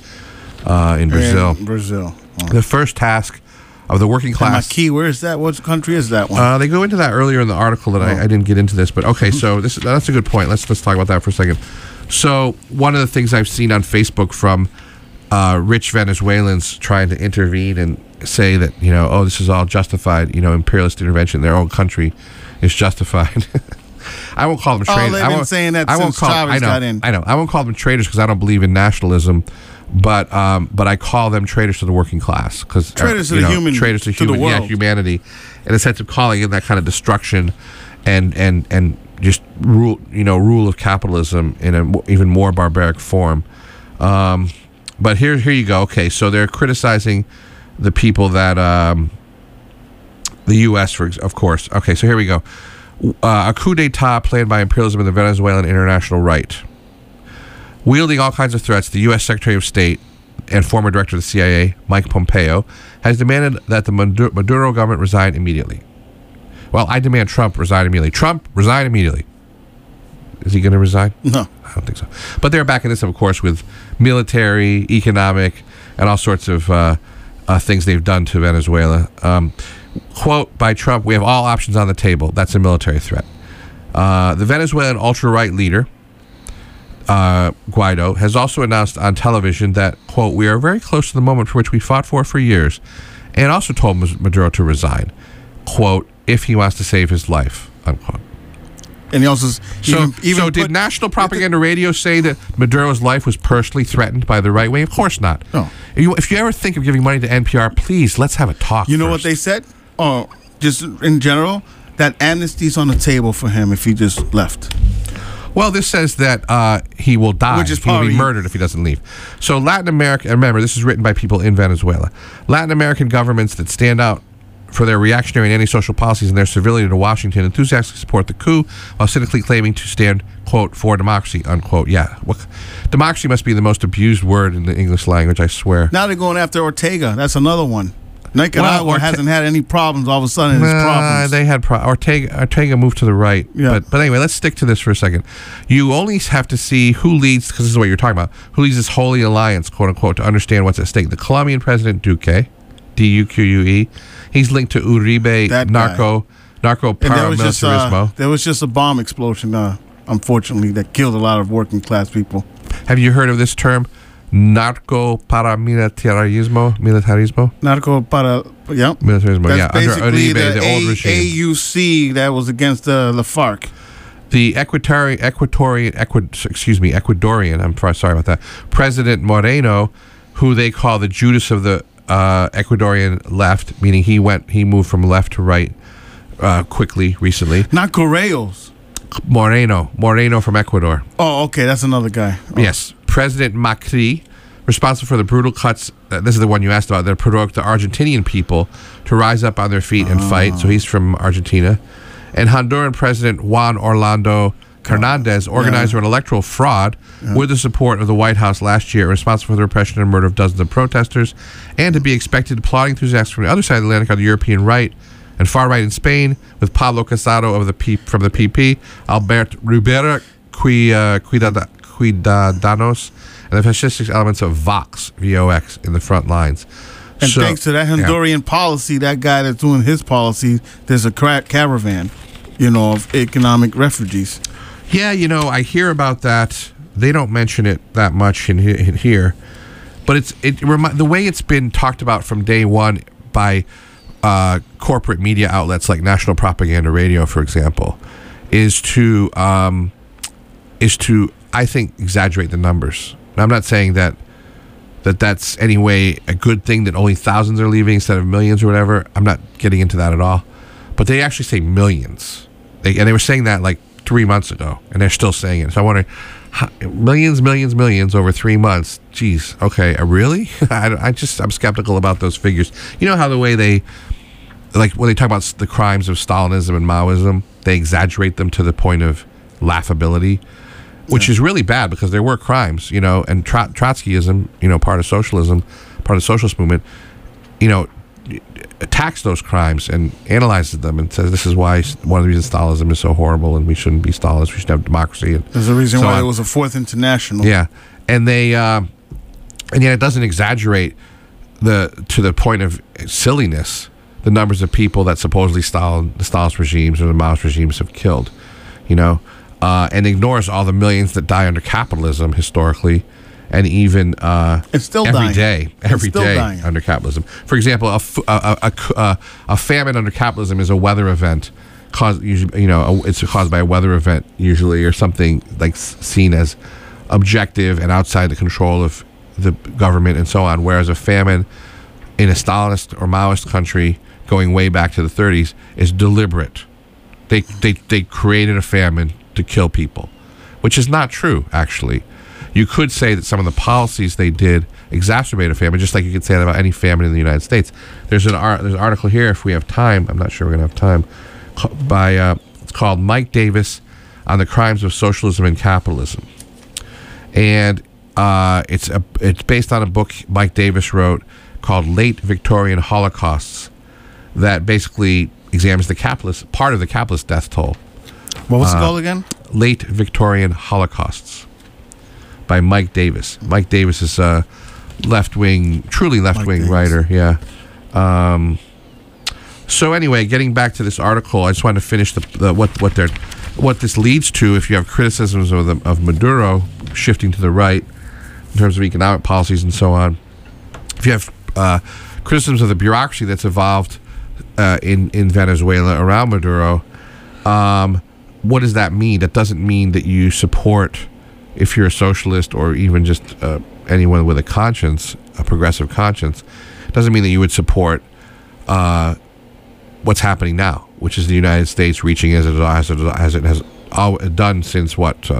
in Brazil. Oh. The first task of the working class. Macri, where is that? What country is that one? They go into that earlier in the article that I didn't get into this, but okay. So that's a good point. Let's talk about that for a second. So one of the things I've seen on Facebook from rich Venezuelans trying to intervene and say that this is all justified, imperialist intervention in their own country is justified. I won't call them traitors. They've been saying that since Chavez got in. I know. I won't call them traitors because I don't believe in nationalism, but I call them traitors to the working class because traitors to the human, traitors to human, world. Humanity, in a sense of calling it that kind of destruction and just rule of capitalism in an even more barbaric form. But here you go. Okay, so they're criticizing the people that the U.S. of course. Okay, so here we go. A coup d'état planned by imperialism and the Venezuelan international right. Wielding all kinds of threats, the U.S. Secretary of State and former director of the CIA, Mike Pompeo, has demanded that the Maduro government resign immediately. Well, I demand Trump resign immediately. Trump, resign immediately. Is he going to resign? No. I don't think so. But they're backing this up, of course, with military, economic, and all sorts of things they've done to Venezuela. Quote by Trump, "We have all options on the table." That's a military threat. The Venezuelan ultra-right leader, Guaido, has also announced on television that, quote, "We are very close to the moment for which we fought for years," and also told Maduro to resign, quote, "if he wants to save his life," unquote. And he also did national propaganda radio say that Maduro's life was personally threatened by the right wing? Of course not. No. If you ever think of giving money to NPR, please let's have a talk. You know what they said? Just in general, that amnesty's on the table for him if he just left. Well, this says that he will die. Which is he will be probably- murdered if he doesn't leave. So Latin America, and remember, this is written by people in Venezuela. Latin American governments that stand out for their reactionary and antisocial policies and their civility to Washington enthusiastically support the coup while cynically claiming to stand, quote, for democracy, unquote. Yeah. Democracy must be the most abused word in the English language, I swear. Now they're going after Ortega. That's another one. Nicaragua Well, hasn't had any problems. All of a sudden, it's problems. They had Ortega moved to the right. Yeah. But anyway, let's stick to this for a second. You only have to see who leads, because this is what you're talking about, who leads this holy alliance, quote unquote, to understand what's at stake. The Colombian president Duque, D-U-Q-U-E, he's linked to Uribe, That narco And paramilitarismo. there was just a bomb explosion, unfortunately, that killed a lot of working class people. Have you heard of this term? Narco paramilitarismo? Narco para, yeah. Militarismo, That's yeah. Under basically Uribe, the old regime. AUC that was against the FARC. The Ecuadorian, sorry about that, President Moreno, who they call the Judas of the Ecuadorian left, meaning he moved from left to right quickly recently. Not Correos. Moreno from Ecuador. Oh, okay, that's another guy. Oh. Yes. President Macri, responsible for the brutal cuts, this is the one you asked about, that provoked the Argentinian people to rise up on their feet and fight. So he's from Argentina. And Honduran President Juan Orlando Hernandez, organizer of an electoral fraud with the support of the White House last year, responsible for the repression and murder of dozens of protesters, and to be expected plotting enthusiasts from the other side of the Atlantic on the European right and far right in Spain, with Pablo Casado from the PP, Albert Rivera Ciudadanos, and the fascistic elements of Vox, V-O-X, in the front lines. And thanks to that Honduran policy, that guy that's doing his policy, there's a caravan, of economic refugees. Yeah, I hear about that. They don't mention it that much in here, but the way it's been talked about from day one by corporate media outlets like National Propaganda Radio, for example, is to I think exaggerate the numbers. Now, I'm not saying that's anyway a good thing that only thousands are leaving instead of millions or whatever. I'm not getting into that at all. But they actually say millions. They were saying that like 3 months ago, and they're still saying it. So I wonder, millions over 3 months. Geez, okay, really? I'm skeptical about those figures. You know how the way they, like when they talk about the crimes of Stalinism and Maoism, they exaggerate them to the point of laughability, which is really bad because there were crimes, and Trotskyism, part of socialism, part of the socialist movement, attacks those crimes and analyzes them and says this is why one of the reasons Stalinism is so horrible and we shouldn't be Stalinists, we should have democracy. And there's a reason why it was a Fourth International. Yeah, and they and yet it doesn't exaggerate to the point of silliness the numbers of people that supposedly the Stalinist regimes or the Maoist regimes have killed, and ignores all the millions that die under capitalism historically. And even it's still every dying. Every day under capitalism. For example, a famine under capitalism is a weather event caused. It's caused by a weather event usually, or something like seen as objective and outside the control of the government and so on. Whereas a famine in a Stalinist or Maoist country going way back to the 30s is deliberate. They created a famine to kill people, which is not true actually. You could say that some of the policies they did exacerbate a famine, just like you could say that about any famine in the United States. There's an article here, if we have time, I'm not sure we're going to have time, it's called Mike Davis on the Crimes of Socialism and Capitalism. And it's based on a book Mike Davis wrote called Late Victorian Holocausts that basically examines part of the capitalist death toll. What was it called again? Late Victorian Holocausts. By Mike Davis. Mike Davis is a truly left-wing writer. Yeah. So anyway, getting back to this article, I just wanted to finish what this leads to. If you have criticisms of Maduro shifting to the right in terms of economic policies and so on, if you have criticisms of the bureaucracy that's evolved in Venezuela around Maduro, what does that mean? That doesn't mean that you support. If you're a socialist or even just anyone with a conscience, a progressive conscience, doesn't mean that you would support what's happening now, which is the United States reaching as it has done since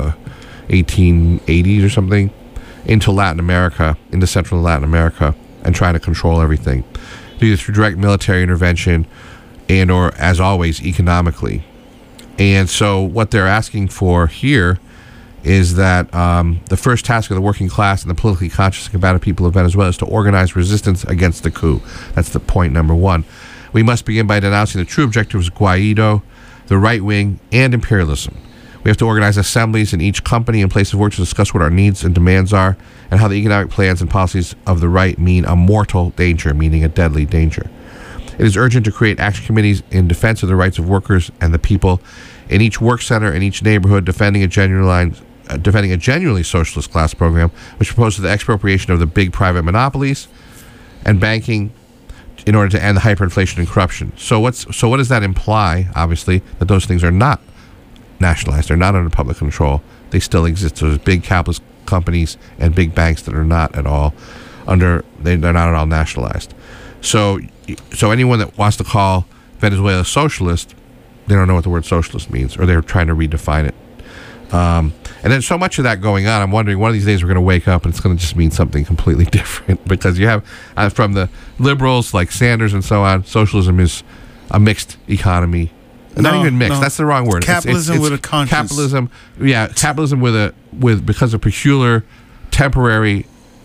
1880s or something, into Latin America, into Central Latin America, and trying to control everything, either through direct military intervention and, or as always, economically. And so what they're asking for here is that the first task of the working class and the politically conscious and combative people of Venezuela is to organize resistance against the coup. That's the point number one. We must begin by denouncing the true objectives of Guaido, the right wing, and imperialism. We have to organize assemblies in each company and place of work to discuss what our needs and demands are and how the economic plans and policies of the right mean a mortal danger, meaning a deadly danger. It is urgent to create action committees in defense of the rights of workers and the people in each work center, in each neighborhood, defending a genuinely socialist class program, which proposes the expropriation of the big private monopolies and banking in order to end the hyperinflation and corruption. So what does that imply? Obviously, that those things are not nationalized. They're not under public control. They still exist. So there's big capitalist companies and big banks that are not at all they're not at all nationalized. So anyone that wants to call Venezuela socialist, they don't know what the word socialist means, or they're trying to redefine it. And then so much of that going on, I'm wondering one of these days we're going to wake up and it's going to just mean something completely different, because you have from the liberals like Sanders and so on, socialism is a mixed economy. Not even mixed. No. That's the wrong word. Capitalism with a conscience. Capitalism, capitalism with because of peculiar, temporary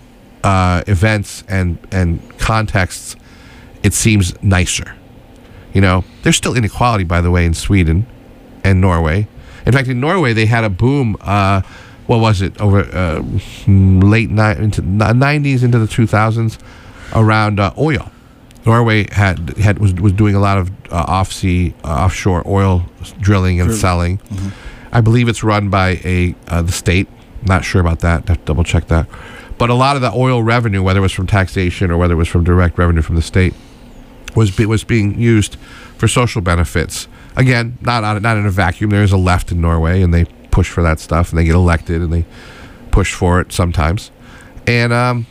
events and contexts. It seems nicer. There's still inequality, by the way, in Sweden and Norway. In fact, in Norway they had a boom. What was it over late into the 90s into the 2000s around oil. Norway was doing a lot of offshore oil drilling and selling. Mm-hmm. I believe it's run by the state. Not sure about that. Have to double check that. But a lot of the oil revenue, whether it was from taxation or whether it was from direct revenue from the state, was being used for social benefits. Again, not in a vacuum. There is a left in Norway, and they push for that stuff, and they get elected, and they push for it sometimes. And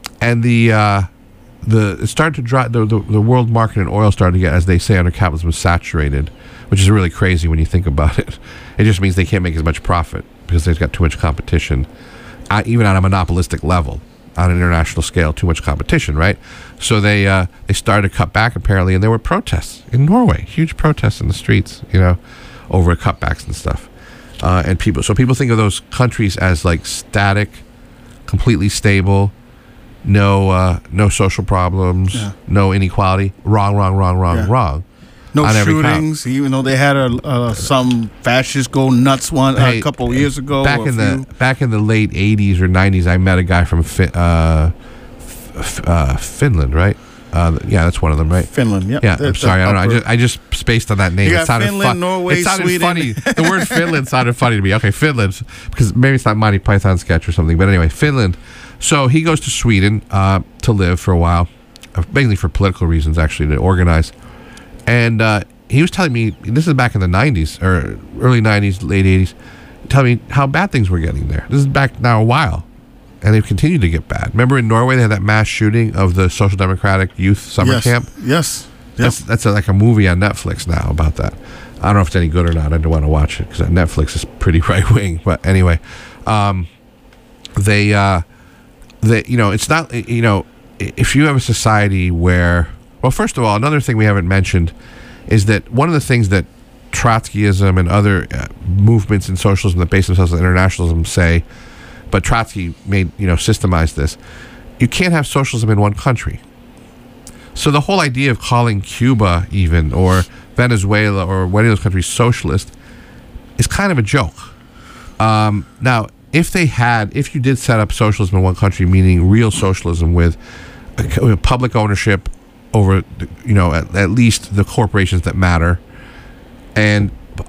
it started to drive the world market in oil started to get, as they say under capitalism, saturated, which is really crazy when you think about it. It just means they can't make as much profit because they've got too much competition, even on a monopolistic level, on an international scale, too much competition, right? So they started to cut back apparently, and there were protests in Norway, huge protests in the streets, over cutbacks and stuff, and people think of those countries as like static, completely stable. No social problems, no inequality. Wrong. No shootings, even though they had some fascists go nuts a couple of years ago. Back in the late 80s or 90s, I met a guy from Finland, right? That's one of them, right? Finland, yep. Yeah. I'm sorry, I don't know. I just spaced on that name. You got Finland, Norway, it sounded Sweden. funny. The word Finland sounded funny to me. Okay, Finland, because maybe it's not Monty Python sketch or something, but anyway, Finland. So he goes to Sweden to live for a while, mainly for political reasons, actually, to organize. And he was telling me, this is back in the 90s, or early 90s, late 80s, telling me how bad things were getting there. This is back now a while, and they've continued to get bad. Remember in Norway, they had that mass shooting of the Social Democratic Youth Summer Camp? Yes. That's like a movie on Netflix now about that. I don't know if it's any good or not. I don't want to watch it, because Netflix is pretty right-wing. But anyway, it's not, if you have a society where, well, first of all, another thing we haven't mentioned is that one of the things that Trotskyism and other movements in socialism that base themselves on internationalism say, but Trotsky systemized this, you can't have socialism in one country. So the whole idea of calling Cuba even, or Venezuela, or any of those countries socialist is kind of a joke. Now, if you did set up socialism in one country, meaning real socialism with public ownership over, at least the corporations that matter, and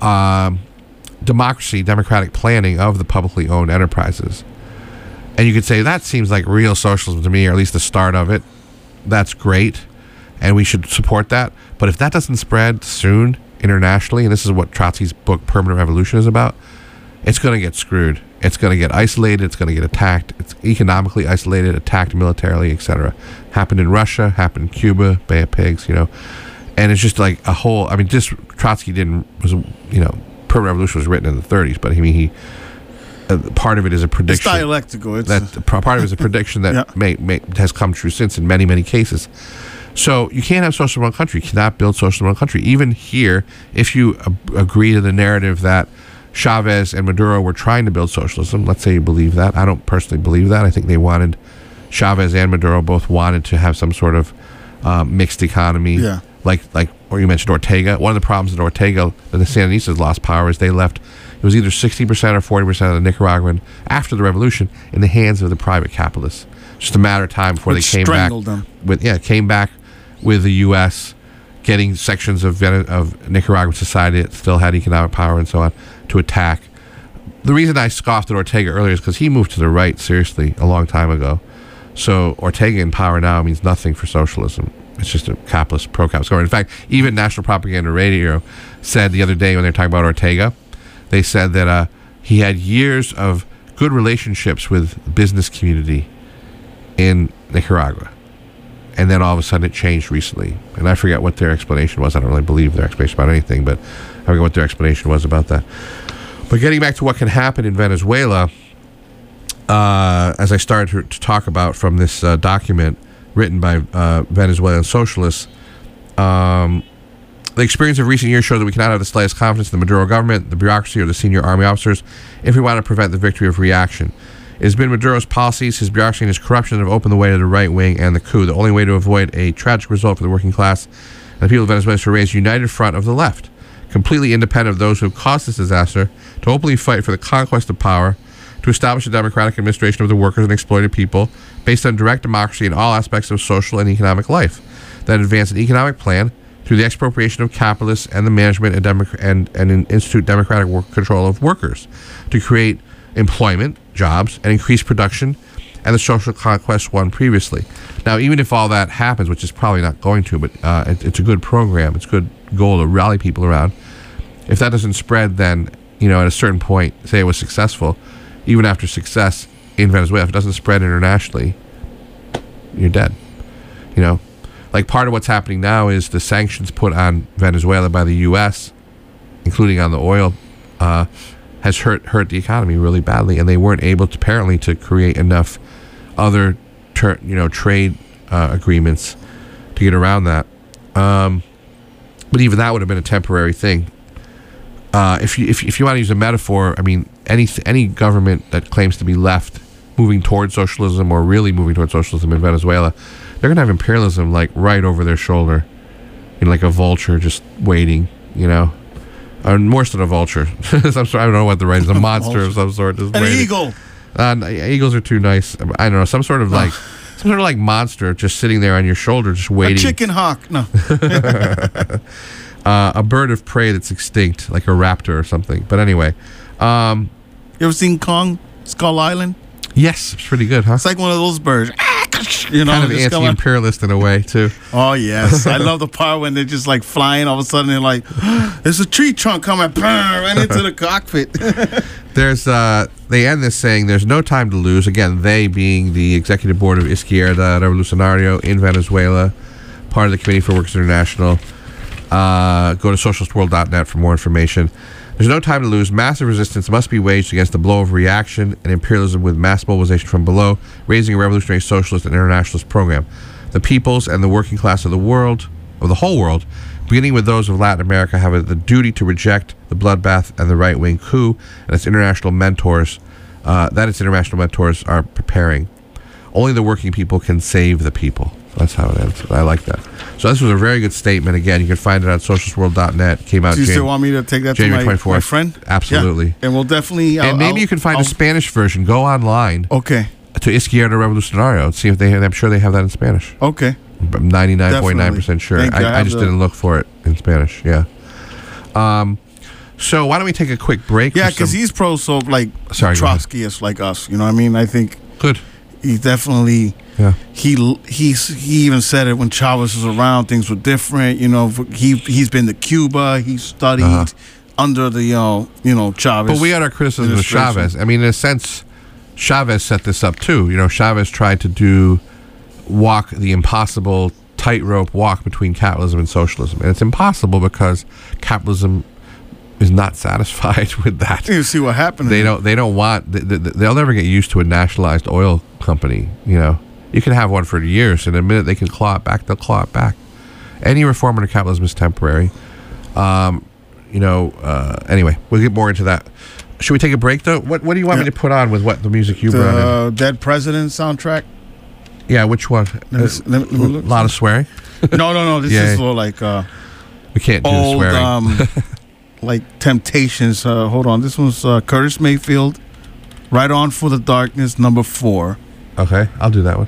democratic planning of the publicly owned enterprises, and you could say that seems like real socialism to me, or at least the start of it. That's great, and we should support that. But if that doesn't spread soon internationally, and this is what Trotsky's book Permanent Revolution is about, it's going to get screwed. It's going to get isolated. It's going to get attacked. It's economically isolated, attacked militarily, etc. Happened in Russia, happened in Cuba, Bay of Pigs, And it's just like a whole. I mean, Trotsky Permanent Revolution was written in the 30s, but I mean, he part of it is a prediction. It's dialectical. Part of it is a prediction that has come true since in many, many cases. So you can't have socialism in one country. You cannot build socialism in one country. Even here, if you agree to the narrative that Chavez and Maduro were trying to build socialism, let's say you believe that. I don't personally believe that. I think Chavez and Maduro both wanted to have some sort of mixed economy. Yeah. Or you mentioned Ortega. One of the problems that Ortega and the Sandinistas lost power is they left. It was either 60% or 40% of the Nicaraguan after the revolution in the hands of the private capitalists. Just a matter of time before they came back. Came back with the U.S. getting sections of Nicaraguan society that still had economic power and so on to attack. The reason I scoffed at Ortega earlier is because he moved to the right seriously a long time ago. So Ortega in power now means nothing for socialism. It's just a capitalist, pro-capitalist government. In fact, even National Propaganda Radio said the other day when they were talking about Ortega, they said that he had years of good relationships with the business community in Nicaragua. And then all of a sudden it changed recently. And I forget what their explanation was. I don't really believe their explanation about anything, but I forget what their explanation was about that. But getting back to what can happen in Venezuela, as I started to talk about from this document written by Venezuelan socialists, the experience of recent years shows that we cannot have the slightest confidence in the Maduro government, the bureaucracy, or the senior army officers if we want to prevent the victory of reaction. It has been Maduro's policies, his bureaucracy, and his corruption that have opened the way to the right wing and the coup. The only way to avoid a tragic result for the working class and the people of Venezuela is to raise a united front of the left, completely independent of those who have caused this disaster, to openly fight for the conquest of power, to establish a democratic administration of the workers and exploited people based on direct democracy in all aspects of social and economic life, that advance an economic plan through the expropriation of capitalists and the management and institute democratic control of workers, to create employment, jobs, and increase production and the social conquest won previously. Now, even if all that happens, which is probably not going to, but it's a good program, it's a good goal to rally people around. If that doesn't spread, then, at a certain point, say it was successful, even after success in Venezuela, if it doesn't spread internationally, you're dead. Like part of what's happening now is the sanctions put on Venezuela by the U.S., including on the oil, has hurt the economy really badly, and they weren't able to apparently to create enough other trade agreements to get around that. But even that would have been a temporary thing. If you want to use a metaphor, I mean, any government that claims to be left, moving towards socialism or really moving towards socialism in Venezuela, they're going to have imperialism like right over their shoulder, like a vulture just waiting, or worse than a vulture. Some sort, I don't know what the right is, a monster of some sort. Just An waiting. eagle. Eagles are too nice. I don't know, some sort of like monster just sitting there on your shoulder, just waiting. A chicken hawk. No. A bird of prey that's extinct, like a raptor or something. But anyway, You ever seen Kong Skull Island? yes, it's pretty good, huh? It's like one of those birds. Kind of anti-imperialist in a way too. Oh yes, I love the part when they're just like flying. All of a sudden they're like, "There's a tree trunk coming right into the cockpit." They end this saying, "There's no time to lose." Again, they being the executive board of Izquierda Revolucionario in Venezuela, part of the Committee for Workers International. Go to socialistworld.net for more information. There's no time to lose. Massive resistance must be waged against the blow of reaction and imperialism with mass mobilization from below, raising a revolutionary socialist and internationalist program. The peoples and the working class of the world, of the whole world, beginning with those of Latin America, have the duty to reject the bloodbath and the right-wing coup and its international mentors are preparing. Only the working people can save the people. That's how it ends. I like that. So this was a very good statement. Again, you can find it on socialistworld.net. Came out. Do you still want me to take that January to my 24th. friend? Absolutely. Yeah. And we'll definitely. And maybe you can find a Spanish version. Go online. Okay. To Izquierda Revolucionario and see if I'm sure they have that in Spanish. Okay. I'm 99.9% sure. I just didn't look for it in Spanish. Yeah. So why don't we take a quick break? Yeah, because he's Trotsky is like us. You know what I mean? I think. Good. He definitely. Yeah. He even said it when Chavez was around. Things were different. He's been to Cuba. He studied under the Chavez. But we had our criticism of Chavez. I mean, in a sense, Chavez set this up too. Chavez tried to walk the impossible tightrope walk between capitalism and socialism, and it's impossible because capitalism is not satisfied with that. You see what happened. They don't want. They'll never get used to a nationalized oil company. You know, you can have one for years, and the minute they can claw it back, they'll claw it back. Any reform under capitalism is temporary. Anyway, we'll get more into that. Should we take a break though? What do you want me to put on with what the music you brought in? Dead President soundtrack. Yeah, which one? Let me look. A lot of swearing. No. This is a little like we can't do old, swearing. like Temptations. Hold on, this one's Curtis Mayfield. Right On for the Darkness, number 4. Okay, I'll do that one.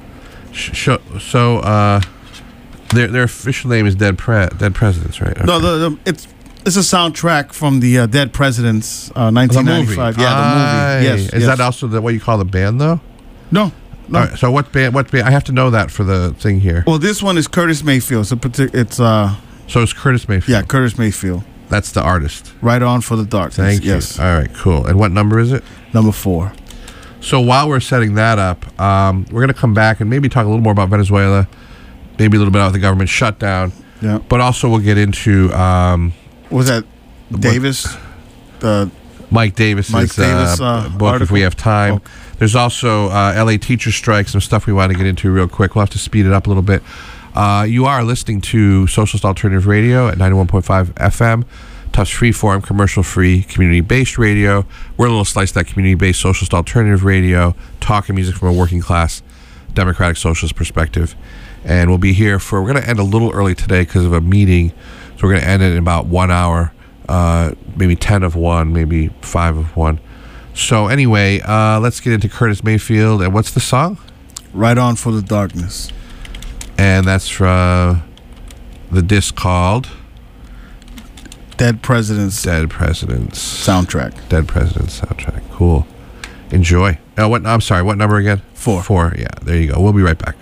Their official name is Dead Presidents, right? Okay. No, it's a soundtrack from the Dead Presidents, 1995. The movie. Yeah, the movie. Yes. Is that also what you call the band, though? No. All right, so what band? I have to know that for the thing here. Well, this one is Curtis Mayfield. So it's Curtis Mayfield. Yeah, Curtis Mayfield. That's the artist. Right On for the Darkness. Thank you. Yes. All right, cool. And what number is it? Number 4. So while we're setting that up, we're going to come back and maybe talk a little more about Venezuela, maybe a little bit about the government shutdown. Yeah. But also we'll get into was that Davis? Mike Davis's book, article. if we have time. Okay. There's also LA teacher strike, some stuff we want to get into real quick. We'll have to speed it up a little bit. You are listening to Socialist Alternative Radio at 91.5 FM. Tufts Freeform, commercial-free, community-based radio. We're a little slice of that community-based socialist alternative radio, talking music from a working-class, democratic socialist perspective. And we'll be here we're going to end a little early today because of a meeting. So we're going to end it in about 1 hour, maybe 10 of 1, maybe 5 of 1. So anyway, let's get into Curtis Mayfield. And what's the song? Right On for the Darkness. And that's from the disc called Dead Presidents soundtrack. Dead Presidents soundtrack. Cool. Enjoy. I'm sorry, what number again? 4. 4, yeah, there you go. We'll be right back.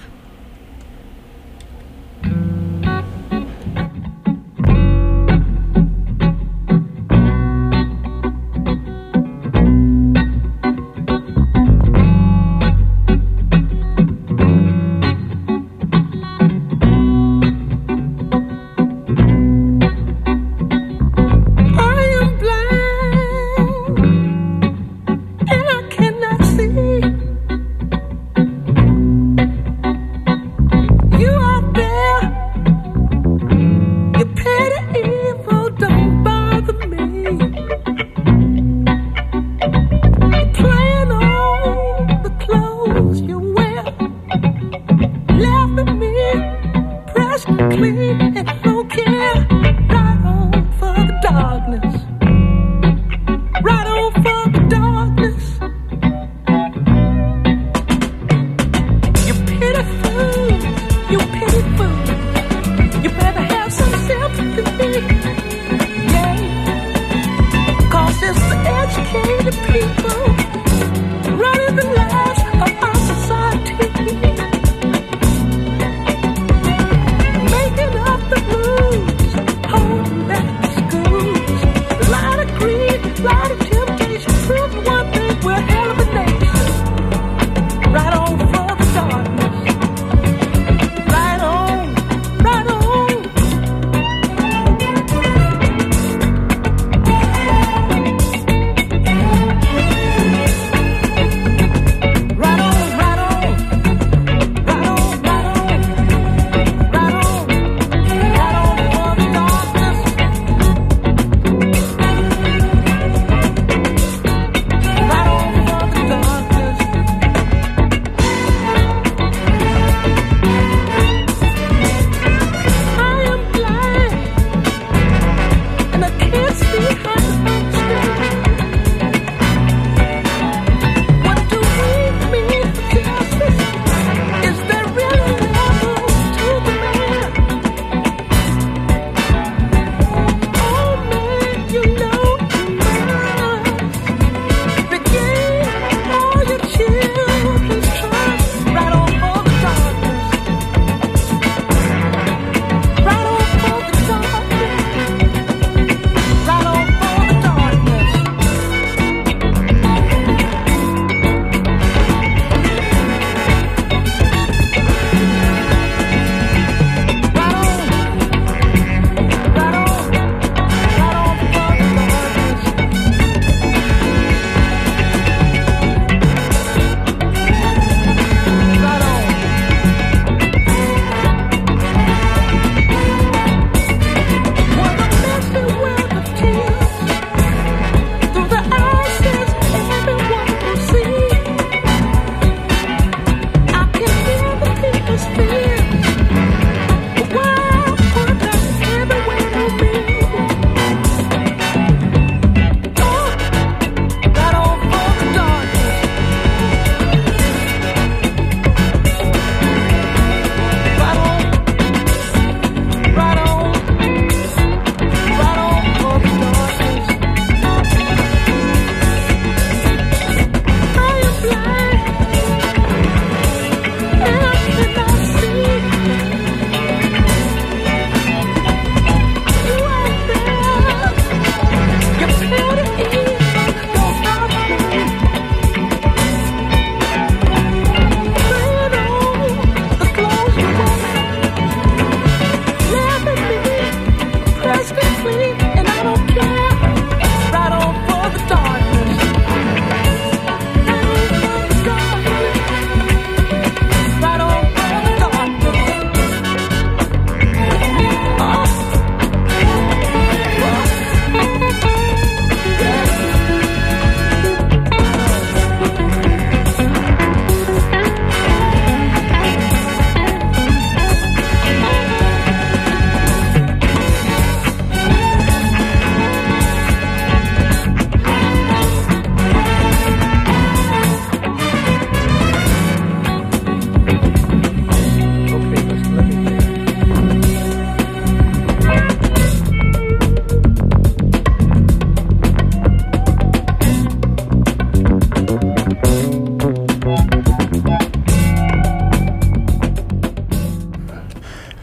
Educated people running the lives of our society.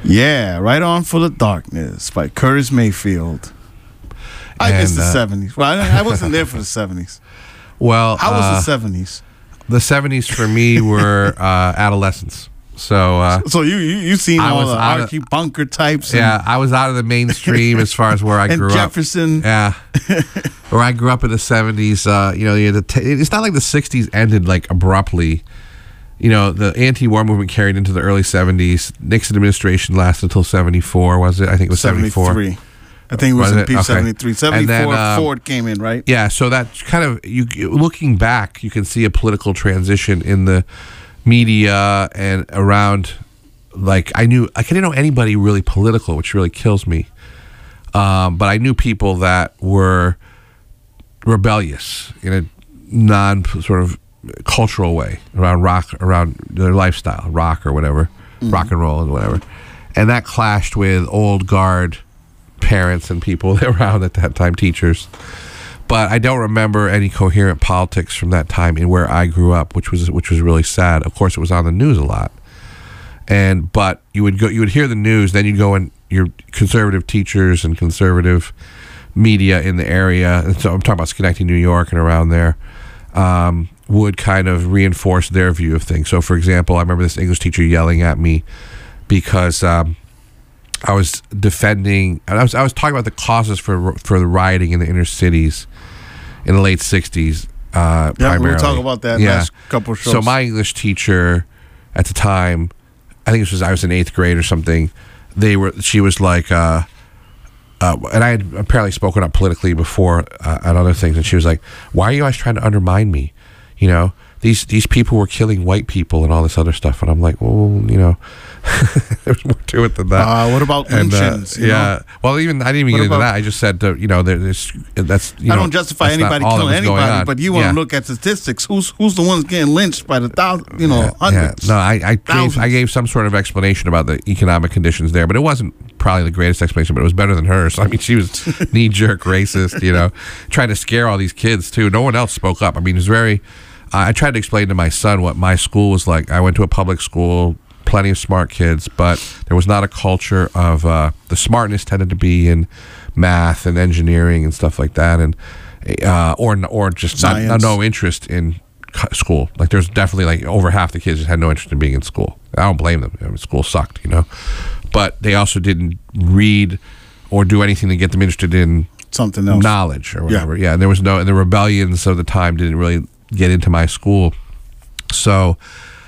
Yeah, Right On for the Darkness by Curtis Mayfield. I guess the 70s. Well, I wasn't there for the 70s. Well, how was the 70s? The 70s for me were adolescence. So you seen all the Archie Bunker types? Yeah, I was out of the mainstream as far as where I grew Jefferson. up. Yeah, where I grew up in the 70s. It's not like the 60s ended like abruptly. The anti-war movement carried into the early 70s. Nixon administration lasted until 74. Was it? I think it was 74. 73. I think it was in P 73. 74, and then, Ford came in, right? Yeah, so that kind of, looking back, you can see a political transition in the media and around, like, I didn't know anybody really political, which really kills me. But I knew people that were rebellious in a non-sort of cultural way around their lifestyle, rock or whatever, rock and roll and whatever. And that clashed with old guard parents and people around at that time, teachers. But I don't remember any coherent politics from that time in where I grew up, which was really sad. Of course, it was on the news a lot. But you would hear the news, then you'd go in your conservative teachers and conservative media in the area. And so I'm talking about Schenectady, New York, and around there. Would kind of reinforce their view of things. So, for example, I remember this English teacher yelling at me because I was defending. I was talking about the causes for the rioting in the inner cities in the late '60s. Primarily. We'll talk about that last couple of shows. So my English teacher at the time, I think I was in 8th grade or something. She was like. And I had apparently spoken up politically before on other things, and she was like, "Why are you always trying to undermine me? These people were killing white people and all this other stuff." And I'm like, "Well, there's more to it than that." What about lynchings? Well, I didn't even get into that. I just said, that's. I don't justify anybody killing anybody, but you want to look at statistics. Who's the ones getting lynched by the hundreds? No, I gave some sort of explanation about the economic conditions there, but it wasn't probably the greatest explanation, but it was better than hers. I mean, she was knee-jerk racist, trying to scare all these kids too. No one else spoke up. I mean, it was very. I tried to explain to my son what my school was like. I went to a public school, plenty of smart kids, but there was not a culture of the smartness tended to be in math and engineering and stuff like that, and or just no interest in school. Like there's definitely like over half the kids just had no interest in being in school. I don't blame them. I mean, school sucked, but they also didn't read or do anything to get them interested in something else, knowledge or whatever. Yeah, and there was and the rebellions of the time didn't really get into my school. So